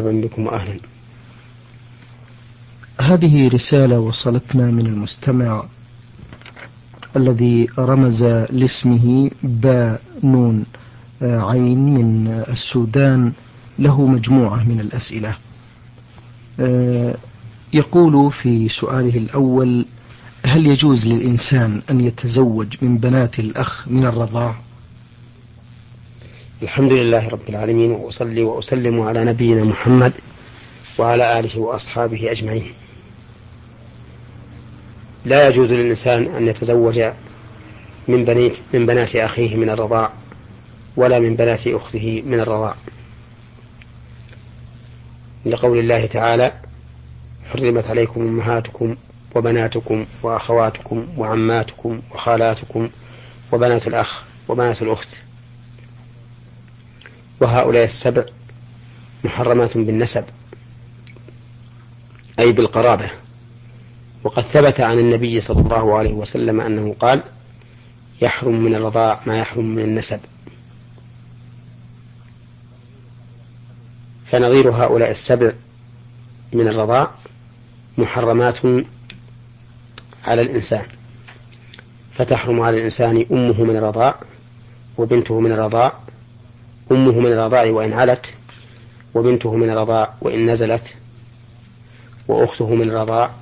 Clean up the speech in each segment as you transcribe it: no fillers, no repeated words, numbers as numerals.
مرحبا بكم وأهلا. هذه رسالة وصلتنا من المستمع الذي رمز لاسمه باء نون عين من السودان، له مجموعة من الأسئلة. يقول في سؤاله الأول: هل يجوز للإنسان أن يتزوج من بنات الأخ من الرضاع؟ الحمد لله رب العالمين، وأصلي وأسلم على نبينا محمد وعلى آله وأصحابه أجمعين. لا يجوز للإنسان أن يتزوج من بنات أخيه من الرضاع ولا من بنات أخته من الرضاع، لقول الله تعالى: حرمت عليكم أمهاتكم وبناتكم وأخواتكم وعماتكم وخالاتكم وبنات الأخ وبنات الأخت، وهؤلاء السبع محرمات بالنسب أي بالقرابة. وقد ثبت عن النبي صلى الله عليه وسلم أنه قال: يحرم من الرضاع ما يحرم من النسب. فنظير هؤلاء السبع من الرضاع محرمات على الإنسان، فتحرم على الإنسان أمه من الرضاع، وبنته من الرضاع، أمه من الرضاع وإن علت، وبنته من الرضاع وإن نزلت، وأخته من الرضاع،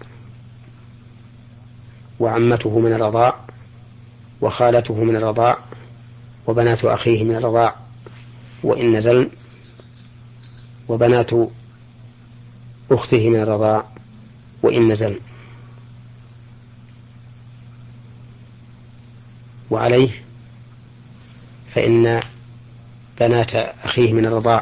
وعمته من الرضاع، وخالته من الرضاع، وبنات أخيه من الرضاع وإن نزلن، وبنات أخته من الرضاع وإن نزلن. وعليه فإن بنات أخيه من الرضاع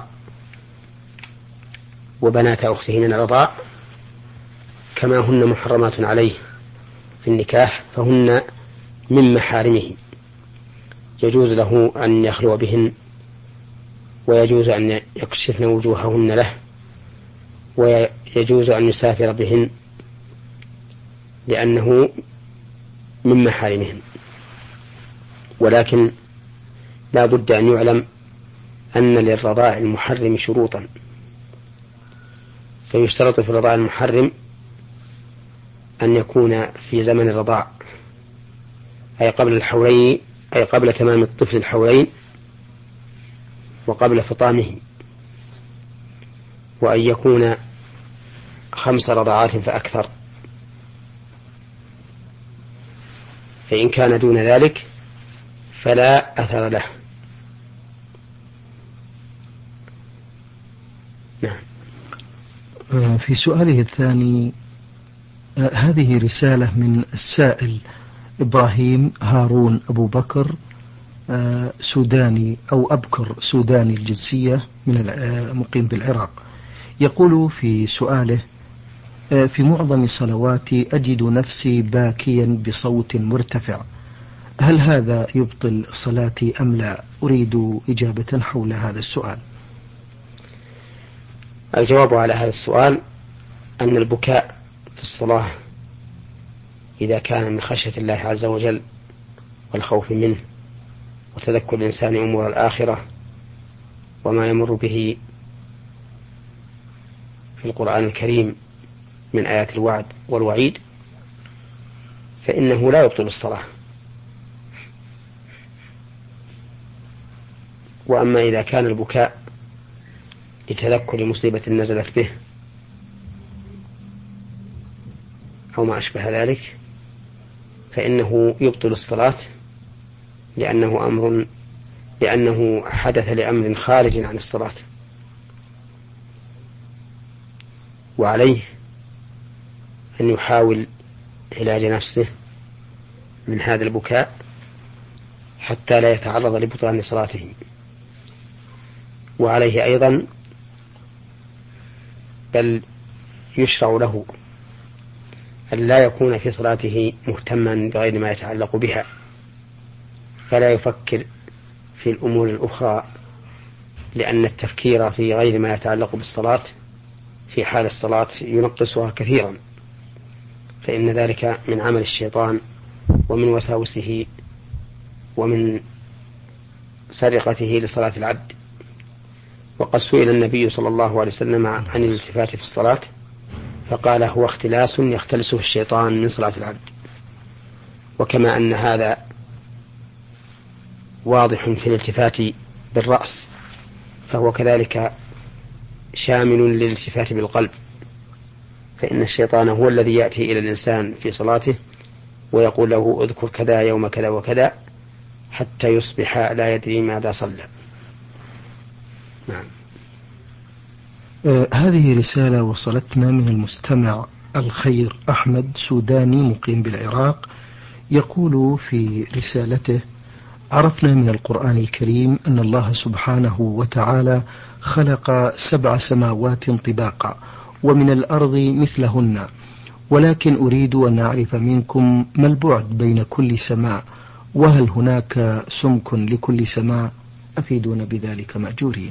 وبنات أخته من الرضاع كما هن محرمات عليه في النكاح، فهن من محارمه، يجوز له أن يخلو بهن، ويجوز أن يكشفن وجوههن له، ويجوز أن يسافر بهن لأنه من محارمهن. ولكن لا بد أن يعلم أن للرضاع المحرم شروطا، فيشترط في الرضاع المحرم أن يكون في زمن الرضاع، أي قبل الحولين، أي قبل تمام الطفل الحولين وقبل فطامه، وأن يكون 5 رضعات فأكثر، فإن كان دون ذلك فلا أثر له. نعم. في سؤاله الثاني: هذه رسالة من السائل إبراهيم هارون أبو بكر، سوداني أو أبكر سوداني الجنسية، من مقيم بالعراق. يقول في سؤاله: في معظم صلواتي أجد نفسي باكيا بصوت مرتفع، هل هذا يبطل صلاتي أم لا؟ أريد إجابة حول هذا السؤال. الجواب على هذا السؤال أن البكاء في الصلاة إذا كان من خشية الله عز وجل والخوف منه وتذكر الإنسان أمور الآخرة وما يمر به في القرآن الكريم من آيات الوعد والوعيد، فإنه لا يبطل الصلاة. وأما إذا كان البكاء لتذكر مصيبة نزلت به أو ما أشبه ذلك فإنه يبطل الصلاة، لأنه حدث لأمر خارج عن الصلاة. وعليه أن يحاول علاج نفسه من هذا البكاء حتى لا يتعرض لبطلان صلاته. وعليه أيضا بل يشرع له أن لا يكون في صلاته مهتما بغير ما يتعلق بها، فلا يفكر في الأمور الأخرى، لأن التفكير في غير ما يتعلق بالصلاة في حال الصلاة ينقصها كثيرا، فإن ذلك من عمل الشيطان ومن وساوسه ومن سرقته لصلاة العبد. وقد سئل النبي صلى الله عليه وسلم عن الالتفات في الصلاة فقال هو اختلاس يختلسه الشيطان من صلاة العبد. وكما أن هذا واضح في الالتفات بالرأس فهو كذلك شامل للالتفات بالقلب، فإن الشيطان هو الذي يأتي إلى الإنسان في صلاته ويقول له اذكر كذا يوم كذا وكذا حتى يصبح لا يدري ماذا صلى. نعم. هذه رسالة وصلتنا من المستمع الخير أحمد سوداني مقيم بالعراق، يقول في رسالته: عرفنا من القرآن الكريم أن الله سبحانه وتعالى خلق 7 سماوات طباقا ومن الأرض مثلهن، ولكن أريد أن أعرف منكم ما البعد بين كل سماء، وهل هناك سمك لكل سماء؟ أفيدونا بذلك مأجورين.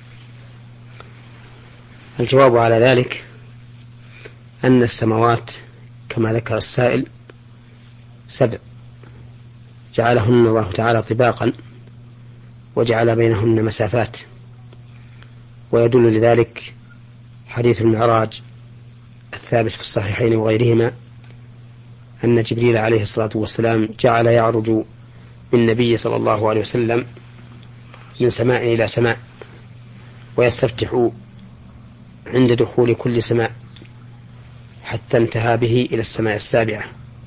الجواب على ذلك أن السماوات كما ذكر السائل 7 جعلهن الله تعالى طباقا وجعل بينهن مسافات، ويدل لذلك حديث المعراج الثابت في الصحيحين وغيرهما أن جبريل عليه الصلاة والسلام جعل يعرج بالنبي صلى الله عليه وسلم من سماء إلى سماء ويستفتح عند دخول كل سماء حتى انتهى به إلى السماء السابعة،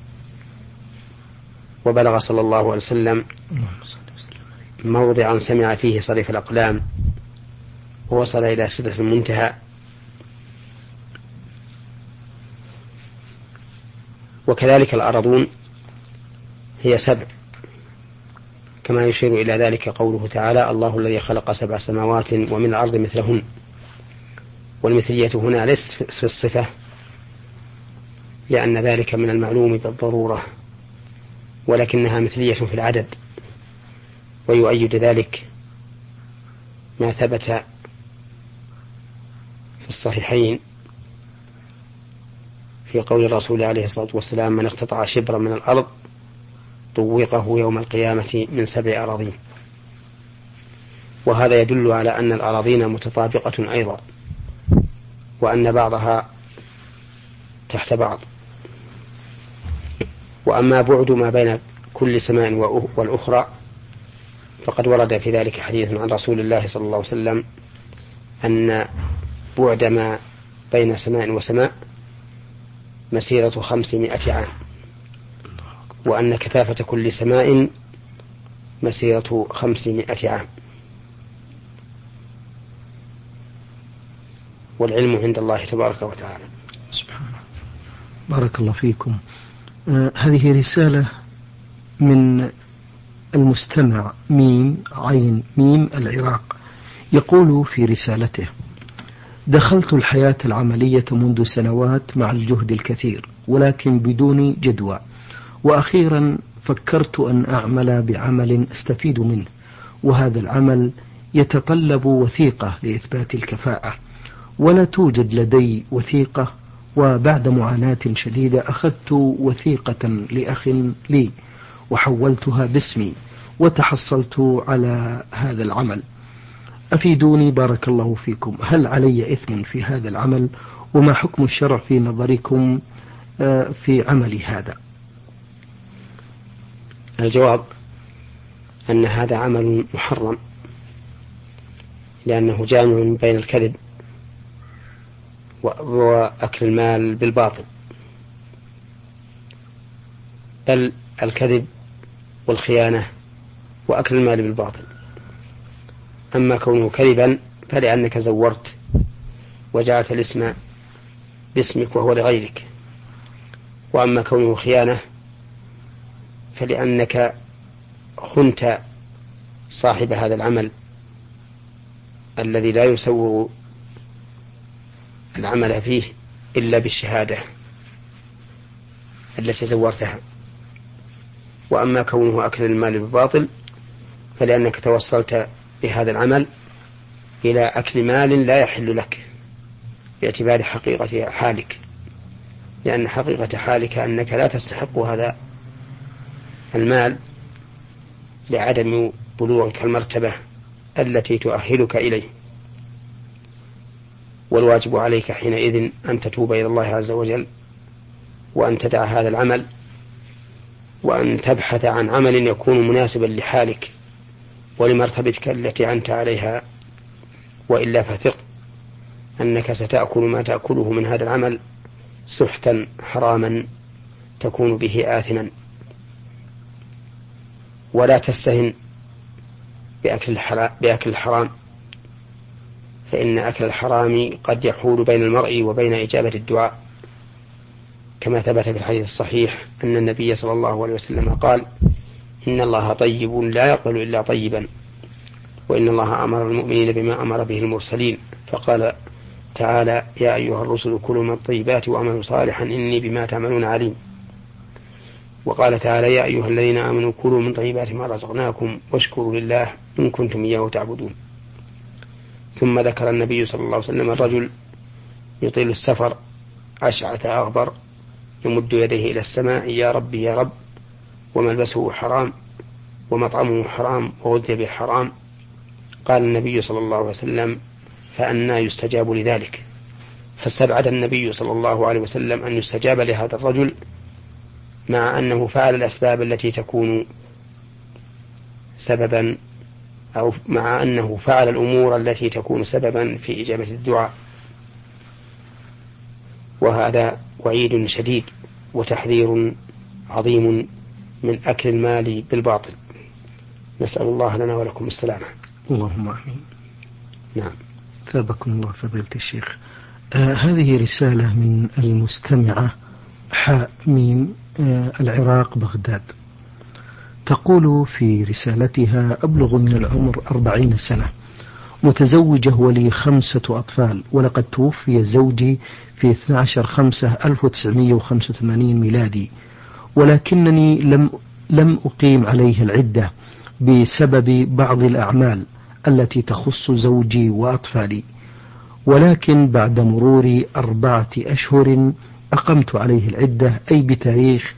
وبلغ صلى الله عليه وسلم موضعا سمع فيه صريف الأقلام ووصل إلى سدرة المنتهى. وكذلك الأرضون هي 7 كما يشير إلى ذلك قوله تعالى: الله الذي خلق 7 سماوات ومن الأرض مثلهن. والمثلية هنا ليست في الصفة لأن ذلك من المعلوم بالضرورة، ولكنها مثلية في العدد. ويؤيد ذلك ما ثبت في الصحيحين في قول الرسول عليه الصلاة والسلام: من اقتطع شبرا من الأرض طوقه يوم القيامة من 7 أراضين. وهذا يدل على أن الأراضين متطابقة أيضا، وأن بعضها تحت بعض. وأما بعد ما بين كل سماء والأخرى فقد ورد في ذلك حديث عن رسول الله صلى الله عليه وسلم أن بعد ما بين سماء وسماء مسيرة 500 عام، وأن كثافة كل سماء مسيرة 500 عام، والعلم عند الله تبارك وتعالى. سبحانه. بارك الله فيكم. هذه رسالة من المستمع ميم عين ميم العراق، يقول في رسالته: دخلت الحياة العملية منذ سنوات مع الجهد الكثير ولكن بدون جدوى، وأخيرا فكرت أن أعمل بعمل أستفيد منه، وهذا العمل يتطلب وثيقة لإثبات الكفاءة، ولا توجد لدي وثيقة. وبعد معاناة شديدة أخذت وثيقة لأخ لي وحولتها باسمي وتحصلت على هذا العمل. أفيدوني بارك الله فيكم، هل علي إثم في هذا العمل؟ وما حكم الشرع في نظركم في عملي هذا؟ الجواب أن هذا عمل محرم، لأنه جامع بين الكذب وأكل المال بالباطل، بل الكذب والخيانة وأكل المال بالباطل. أما كونه كذبا فلأنك زورت وجعلت الاسم باسمك وهو لغيرك، وأما كونه خيانة فلأنك خنت صاحب هذا العمل الذي لا يسوغ العمل فيه إلا بالشهادة التي زورتها. وأما كونه أكل المال بالباطل فلأنك توصلت بهذا العمل إلى أكل مال لا يحل لك باعتبار حقيقة حالك، لأن حقيقة حالك أنك لا تستحق هذا المال لعدم بلوغك المرتبة التي تؤهلك إليه. والواجب عليك حينئذ أن تتوب إلى الله عز وجل، وأن تدع هذا العمل، وأن تبحث عن عمل يكون مناسبا لحالك ولمرتبتك التي أنت عليها، وإلا فثق أنك ستأكل ما تأكله من هذا العمل سحتا حراما تكون به آثما. ولا تستهن بأكل الحرام، فإن أكل الحرام قد يحول بين المرء وبين إجابة الدعاء، كما ثبت في الحديث الصحيح أن النبي صلى الله عليه وسلم قال: إن الله طيب لا يقبل إلا طيبا، وإن الله أمر المؤمنين بما أمر به المرسلين، فقال تعالى: يا أيها الرسل كلوا من الطيبات وأعملوا صالحا إني بما تعملون عليم. وقال تعالى: يا أيها الذين آمنوا كلوا من طيبات ما رزقناكم واشكروا لله إن كنتم إياه تعبدون. ثم ذكر النبي صلى الله عليه وسلم الرجل يطيل السفر أشعث أغبر يمد يديه إلى السماء: يا رب يا رب، وملبسه حرام ومطعمه حرام وغذي بالحرام. قال النبي صلى الله عليه وسلم: فأنى يستجاب لذلك؟ فاستبعد النبي صلى الله عليه وسلم أن يستجاب لهذا الرجل، مع أنه فعل الأسباب التي تكون سببا، أو مع أنه فعل الأمور التي تكون سببا في إجابة الدعاء. وهذا وعيد شديد وتحذير عظيم من أكل المال بالباطل. نسأل الله لنا ولكم السلامة. اللهم آمين. نعم. ثابكم الله فضيلة الشيخ. هذه رسالة من المستمعة حاء ميم العراق بغداد، تقول في رسالتها: أبلغ من العمر 40 سنة، متزوجة ولي 5 أطفال، ولقد توفي زوجي في 12/5/1985 ميلادي، ولكنني لم أقيم عليه العدة بسبب بعض الأعمال التي تخص زوجي وأطفالي، ولكن بعد مرور 4 أشهر أقمت عليه العدة، أي بتاريخ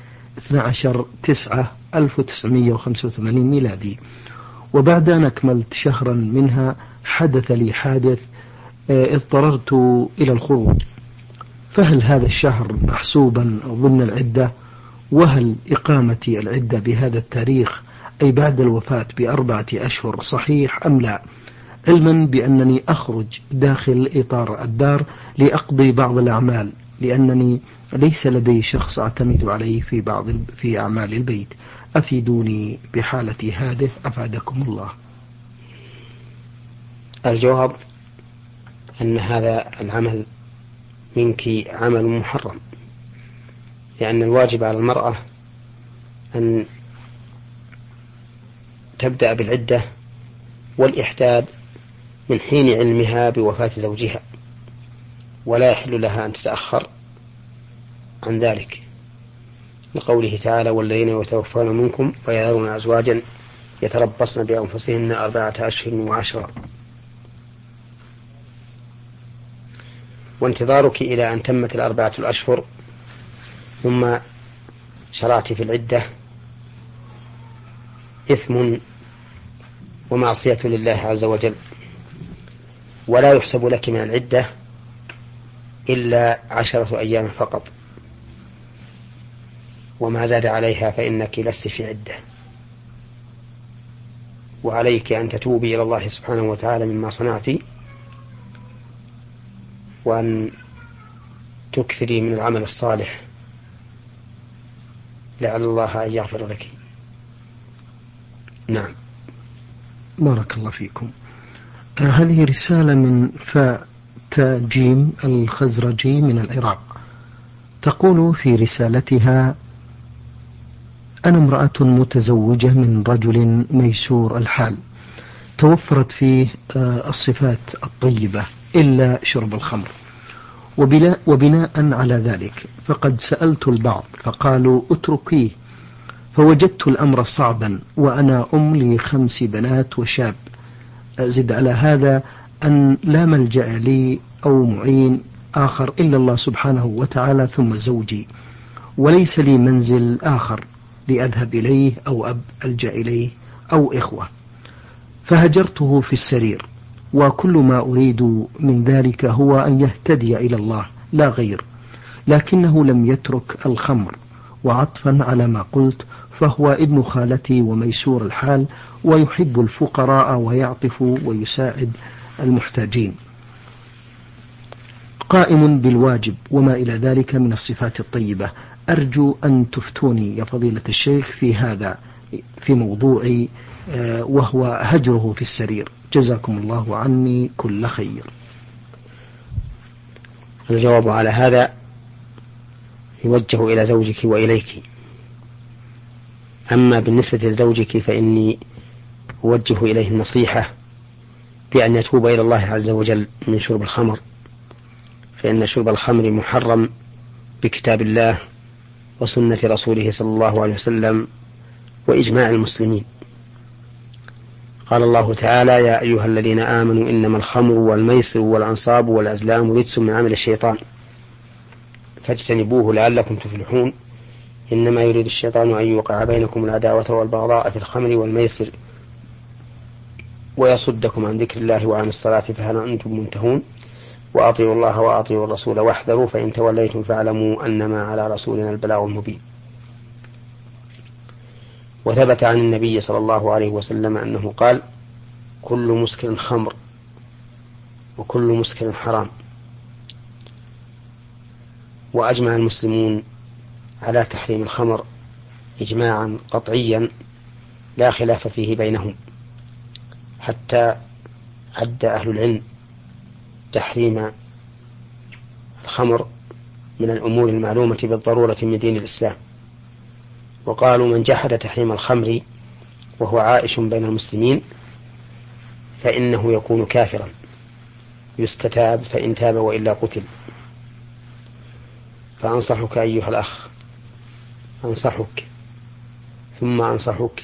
12/9/1985 ميلادي. وبعد أن أكملت شهرا منها حدث لي حادث اضطررت إلى الخروج، فهل هذا الشهر محسوبا ضمن العدة؟ وهل إقامتي العدة بهذا التاريخ أي بعد الوفاة ب4 أشهر صحيح أم لا؟ علما بأنني أخرج داخل إطار الدار لأقضي بعض الأعمال، لأنني ليس لدي شخص أعتمد عليه في أعمال البيت. أفيدوني بحالتي هذه أفادكم الله. الجواب أن هذا العمل منك عمل محرم، لأن الواجب على المرأة أن تبدأ بالعدة والإحداد من حين علمها بوفاة زوجها، ولا يحل لها أن تتأخر عن ذلك، لقوله تعالى: والذين يتوفون منكم ويذرون أزواجا يتربصن بأنفسهن 4 أشهر و10. وانتظارك إلى أن تمت 4 الأشهر ثم شرعت في العدة إثم ومعصية لله عز وجل، ولا يحسب لك من العدة إلا 10 أيام فقط، وما زاد عليها فإنك لست في عدة. وعليك أن تتوبي إلى الله سبحانه وتعالى مما صنعت، وأن تكثري من العمل الصالح لعل الله أن يغفر لك. نعم. بارك الله فيكم. هذه رسالة من جيم الخزرجي من العراق، تقول في رسالتها: أنا امرأة متزوجة من رجل ميسور الحال، توفرت فيه الصفات الطيبة إلا شرب الخمر، وبناء على ذلك فقد سألت البعض فقالوا اتركيه، فوجدت الأمر صعبا، وأنا ل5 بنات وشاب. زد على هذا أن لا ملجأ لي أو معين آخر إلا الله سبحانه وتعالى ثم زوجي، وليس لي منزل آخر لأذهب إليه أو أب ألجأ إليه أو إخوة، فهجرته في السرير وكل ما أريد من ذلك هو أن يهتدي إلى الله لا غير، لكنه لم يترك الخمر. وعطفا على ما قلت، فهو ابن خالتي وميسور الحال، ويحب الفقراء ويعطف ويساعد المحتاجين، قائم بالواجب وما إلى ذلك من الصفات الطيبة. أرجو أن تفتوني يا فضيلة الشيخ في هذا، في موضوع وهو هجره في السرير. جزاكم الله عني كل خير. الجواب على هذا يوجه إلى زوجك وإليك. أما بالنسبة لزوجك فإني أوجه إليه النصيحة بأن يتوب إلى الله عز وجل من شرب الخمر، فإن شرب الخمر محرم بكتاب الله وسنة رسوله صلى الله عليه وسلم وإجماع المسلمين. قال الله تعالى: يا أيها الذين آمنوا إنما الخمر والميسر والأنصاب والأزلام رجس من عمل الشيطان فاجتنبوه لعلكم تفلحون إنما يريد الشيطان أن يوقع بينكم العداوة والبغضاء في الخمر والميسر ويصدكم عن ذكر الله وعن الصلاة فهل أنتم منتهون وأطيعوا الله وأطيعوا الرسول واحذروا فإن توليتم فاعلموا أنما على رسولنا البلاغ المبين. وثبت عن النبي صلى الله عليه وسلم أنه قال: كل مسكر خمر وكل مسكر حرام. وأجمع المسلمون على تحريم الخمر إجماعا قطعيا لا خلاف فيه بينهم، حتى عد أهل العلم تحريم الخمر من الأمور المعلومة بالضرورة من دين الإسلام، وقالوا: من جحد تحريم الخمر وهو عائش بين المسلمين فإنه يكون كافرا يستتاب فإن تاب وإلا قتل. فأنصحك أيها الأخ، أنصحك ثم أنصحك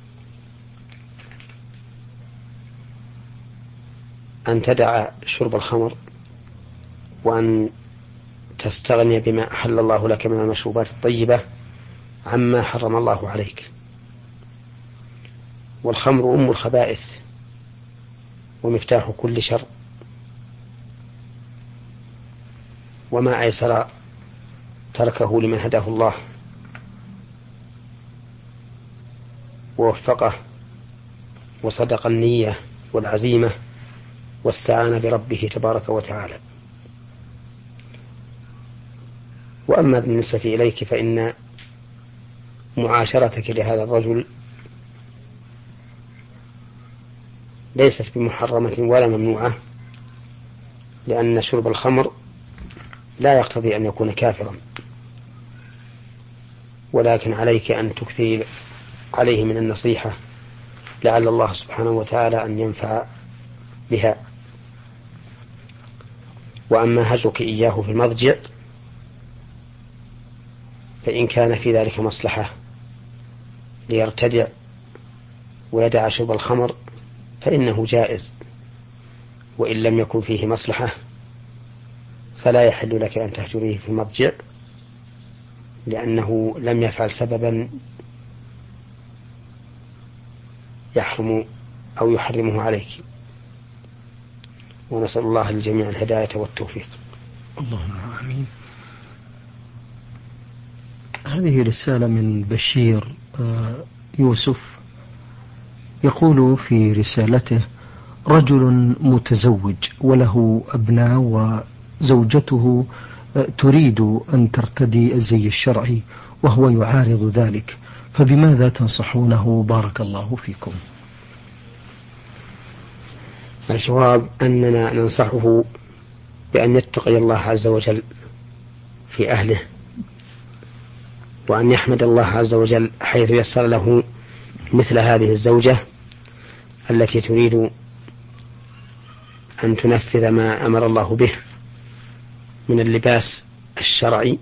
أن تدع شرب الخمر وأن تستغني بما أحل الله لك من المشروبات الطيبة عما حرم الله عليك. والخمر أم الخبائث ومفتاح كل شر، وما أيسر تركه لمن هداه الله ووفقه وصدق النية والعزيمة واستعان بربه تبارك وتعالى. وأما بالنسبة إليك فإن معاشرتك لهذا الرجل ليست بمحرمة ولا ممنوعة، لأن شرب الخمر لا يقتضي أن يكون كافرا، ولكن عليك أن تكثر عليه من النصيحة لعل الله سبحانه وتعالى أن ينفع بها. وأما هجرك إياه في المضجع فإن كان في ذلك مصلحة ليرتدع ويدع شرب الخمر فإنه جائز، وإن لم يكن فيه مصلحة فلا يحل لك أن تهجريه في المضجع، لأنه لم يفعل سببا يحرم أو يحرمه عليك. ونسأل الله للجميع الهداية والتوفيق. اللهم آمين. هذه رسالة من بشير يوسف، يقول في رسالته: رجل متزوج وله أبناء وزوجته تريد أن ترتدي الزي الشرعي وهو يعارض ذلك، فبماذا تنصحونه بارك الله فيكم؟ الجواب أننا ننصحه بأن يتقي الله عز وجل في أهله، وأن يحمد الله عز وجل حيث يسر له مثل هذه الزوجة التي تريد أن تنفذ ما أمر الله به من اللباس الشرعي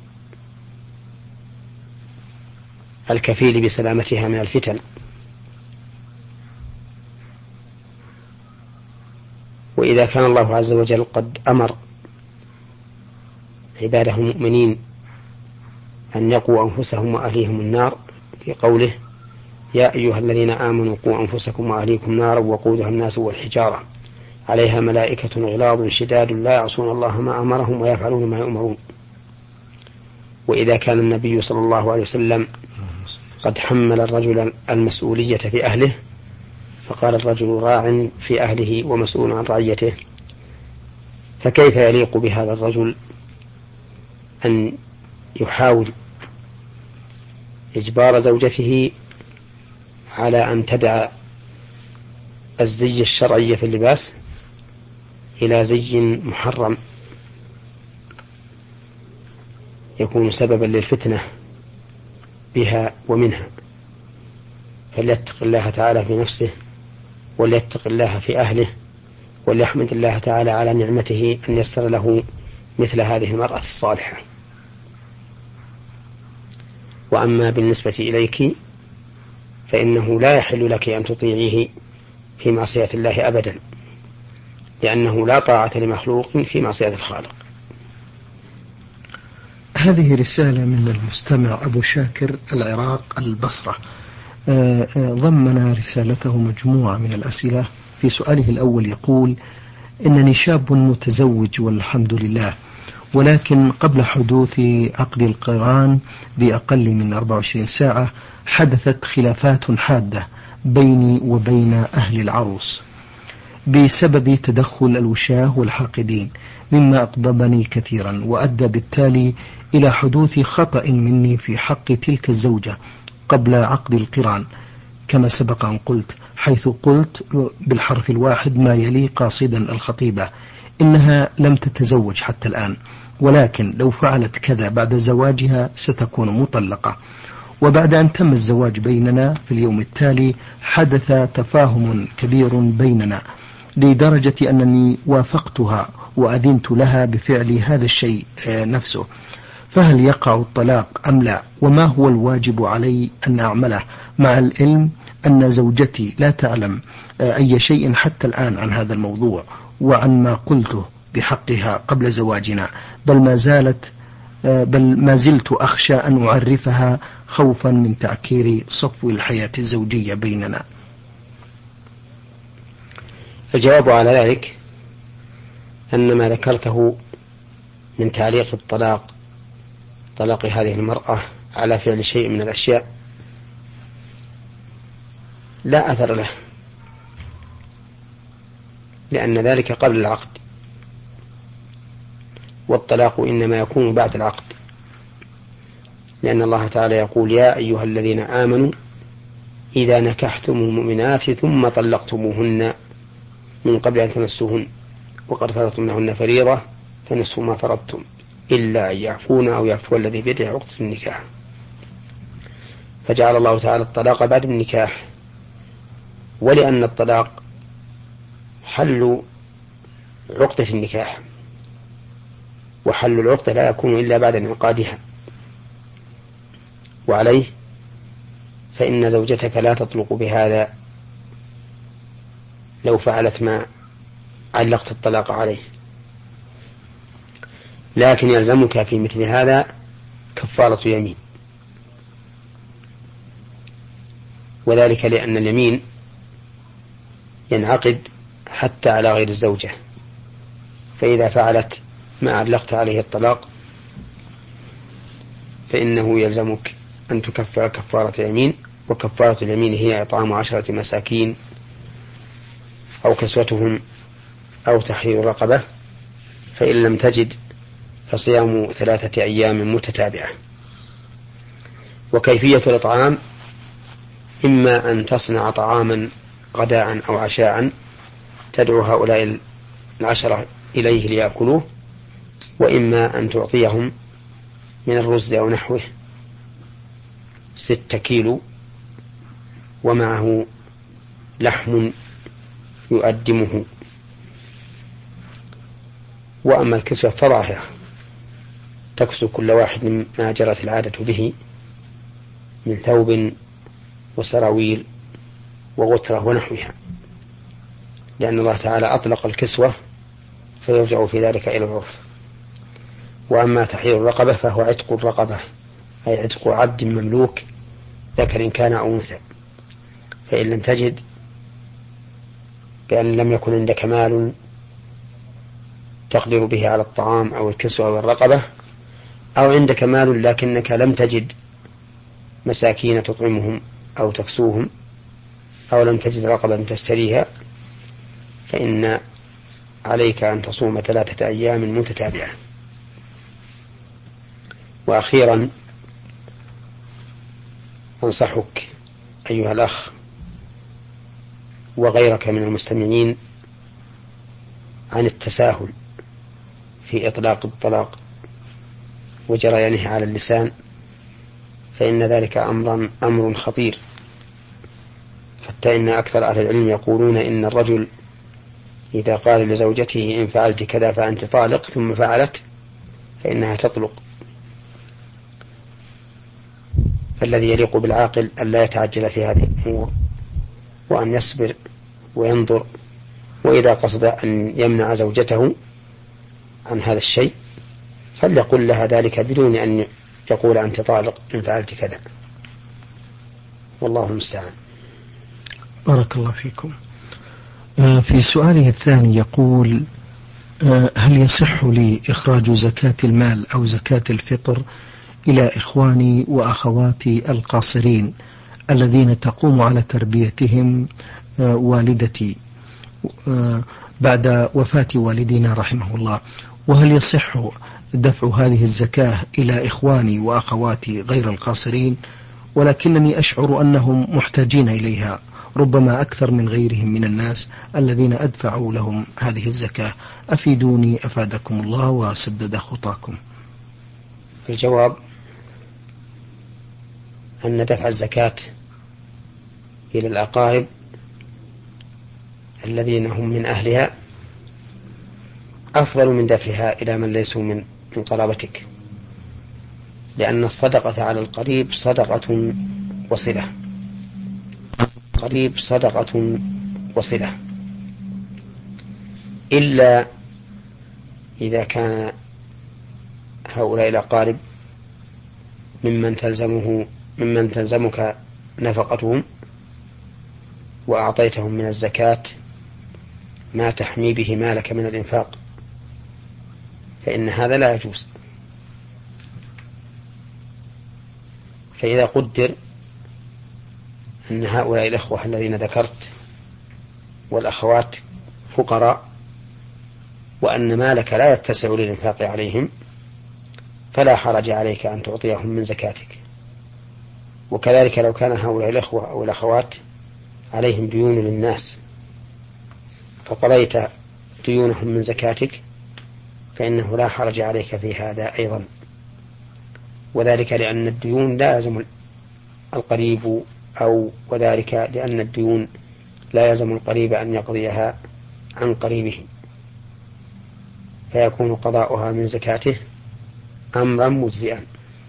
الكفيل بسلامتها من الفتن. وإذا كان الله عز وجل قد أمر عباده المؤمنين أن يقوا أنفسهم وأهليهم النار في قوله: يا أيها الذين آمنوا قوا أنفسكم وأهليكم نارا وقودها الناس والحجارة عليها ملائكة غلاظ شداد لا يعصون الله ما أمرهم ويفعلون ما يؤمرون. وإذا كان النبي صلى الله عليه وسلم قد حمل الرجل المسؤولية في أهله، فقال الرجل راع في أهله ومسؤول عن رعيته، فكيف يليق بهذا الرجل أن يحاول إجبار زوجته على أن تدع الزي الشرعي في اللباس إلى زي محرم يكون سببا للفتنة بها ومنها؟ فليتق الله تعالى في نفسه، وليتق الله في أهله، وليحمد الله تعالى على نعمته أن يسر له مثل هذه المرأة الصالحة. وأما بالنسبة إليك فإنه لا يحل لك أن تطيعيه في معصية الله أبدا، لأنه لا طاعة لمخلوق في معصية الخالق. هذه رسالة من المستمع أبو شاكر العراق البصرة. ضمن رسالته مجموعة من الأسئلة. في سؤاله الأول يقول: إنني شاب متزوج والحمد لله، ولكن قبل حدوث عقد القران بأقل من 24 ساعة حدثت خلافات حادة بيني وبين أهل العروس بسبب تدخل الوشاة والحاقدين، مما أغضبني كثيرا وأدى بالتالي إلى حدوث خطأ مني في حق تلك الزوجة قبل عقد القران، كما سبق أن قلت، حيث قلت بالحرف الواحد ما يلي قاصدا الخطيبة إنها لم تتزوج حتى الآن، ولكن لو فعلت كذا بعد زواجها ستكون مطلقة. وبعد أن تم الزواج بيننا في اليوم التالي حدث تفاهم كبير بيننا لدرجة أنني وافقتها وأذنت لها بفعل هذا الشيء نفسه، فهل يقع الطلاق أم لا؟ وما هو الواجب علي أن أعمله، مع العلم أن زوجتي لا تعلم أي شيء حتى الآن عن هذا الموضوع وعن ما قلته بحقها قبل زواجنا، بل ما زلت أخشى أن أعرفها خوفا من تعكير صفو الحياة الزوجية بيننا. الجواب على ذلك أن ما ذكرته من تعليق طلاق هذه المرأة على فعل شيء من الأشياء لا أثر له، لأن ذلك قبل العقد، والطلاق إنما يكون بعد العقد، لأن الله تعالى يقول: يا أيها الذين آمنوا إذا نكحتم المؤمنات ثم طلقتموهن من قبل أن تمسوهن وقد فرضتم لهن فريضة فنصف ما فرضتم إلا أن يعفون أو يعفو الذي بيده عقدة النكاح. فجعل الله تعالى الطلاق بعد النكاح، ولأن الطلاق حل عقدة النكاح، وحل العقدة لا يكون إلا بعد انعقادها. وعليه فإن زوجتك لا تطلق بهذا لو فعلت ما علقت الطلاق عليه، لكن يلزمك في مثل هذا كفارة يمين، وذلك لأن اليمين ينعقد حتى على غير الزوجة، فإذا فعلت ما علقت عليه الطلاق فإنه يلزمك أن تكفر كفارة يمين، وكفارة اليمين هي إطعام 10 مساكين أو كسوتهم أو تحرير رقبة، فإن لم تجد فصيام 3 أيام متتابعة. وكيفية الإطعام إما أن تصنع طعاما غداء أو عشاء تدعو هؤلاء 10 إليه ليأكلوه، وإما أن تعطيهم من الرز أو نحوه 6 كيلو ومعه لحم يؤدمه. وأما الكسوة فظاهرة تكسو كل واحد ما جرت العادة به من ثوب وسراويل وغترة ونحوها، لأن الله تعالى أطلق الكسوة فيرجع في ذلك إلى العرف. وأما تحرير الرقبة فهو عتق الرقبة، أي عتق عبد مملوك ذكر كان أو أنثى، فإن لم تجد بأن لم يكن عندك مال تقدر به على الطعام أو الكسوة أو الرقبة، أو عندك مال لكنك لم تجد مساكين تطعمهم أو تكسوهم، أو لم تجد رقبة تشتريها، فإن عليك أن تصوم 3 أيام متتابعة. وأخيرا أنصحك أيها الأخ وغيرك من المستمعين عن التساهل في إطلاق الطلاق وجريانه على اللسان، فإن ذلك أمر خطير، حتى إن أكثر أهل العلم يقولون إن الرجل إذا قال لزوجته إن فعلت كذا فأنت طالق ثم فعلت فإنها تطلق. فالذي يليق بالعاقل أن لا يتعجل في هذه الأمور، وأن يصبر وينظر، وإذا قصد أن يمنع زوجته عن هذا الشيء فليقل لها ذلك بدون أن يقول أنت طالق إن فعلت كذا، والله المستعان. بارك الله فيكم. في سؤاله الثاني يقول: هل يصح لي إخراج زكاة المال أو زكاة الفطر إلى إخواني وأخواتي القاصرين الذين تقوم على تربيتهم والدتي بعد وفاة والدينا رحمه الله؟ وهل يصح دفع هذه الزكاة إلى إخواني وأخواتي غير القاصرين ولكنني أشعر أنهم محتاجين إليها ربما أكثر من غيرهم من الناس الذين أدفعوا لهم هذه الزكاة؟ أفيدوني أفادكم الله وسدد خطاكم. الجواب أن دفع الزكاة إلى الأقارب الذين هم من أهلها أفضل من دفعها إلى من ليسوا من قرابتك، لأن الصدقة على القريب صدقة وصلة، قريب صدقة وصلة، إلا إذا كان هؤلاء الأقارب ممن تلزمك نفقتهم وأعطيتهم من الزكاة ما تحمي به مالك من الإنفاق، فإن هذا لا يجوز. فإذا قدر أن هؤلاء الأخوة الذين ذكرت والأخوات فقراء وأن مالك لا يتسع للإنفاق عليهم، فلا حرج عليك أن تعطيهم من زكاتك. وكذلك لو كان هؤلاء الأخوة أو الأخوات عليهم ديون للناس فقضيت ديونهم من زكاتك فإنه لا حرج عليك في هذا أيضا، وذلك لأن الديون لا يلزم القريب وذلك لأن الديون لا يلزم القريب أن يقضيها عن قريبه، فيكون قضاؤها من زكاته أمرا مجزئا،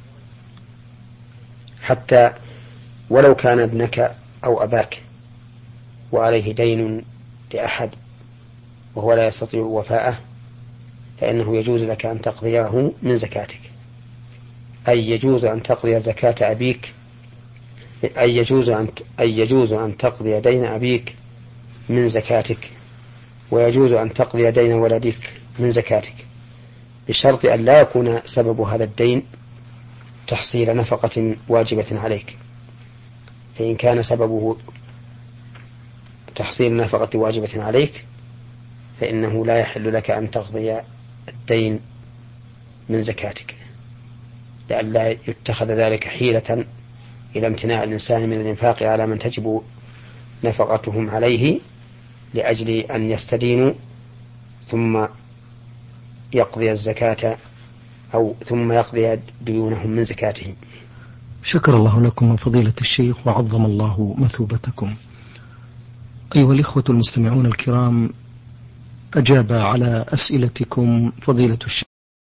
حتى ولو كان ابنك أو أباك وعليه دين لأحد وهو لا يستطيع وفاءه فإنه يجوز لك أن تقضيه من زكاتك، أي يجوز أن تقضي زكاة أبيك، أي يجوز أن تقضي دين أبيك من زكاتك، ويجوز أن تقضي دين ولدك من زكاتك، بشرط أن لا يكون سبب هذا الدين تحصيل نفقة واجبة عليك. فإن كان سببه تحصيل نفقة واجبة عليك فإنه لا يحل لك أن تقضي الدين من زكاتك، لئلا يتخذ ذلك حيلة إلى امتناع الإنسان من الإنفاق على من تجب نفقتهم عليه لأجل أن يستدينوا ثم يقضي الزكاة أو ثم يقضي ديونهم من زكاتهم. شكر الله لكم فضيلة الشيخ وعظم الله مثوبتكم. أيها الإخوة المستمعون الكرام، أجاب على أسئلتكم فضيلة الشيخ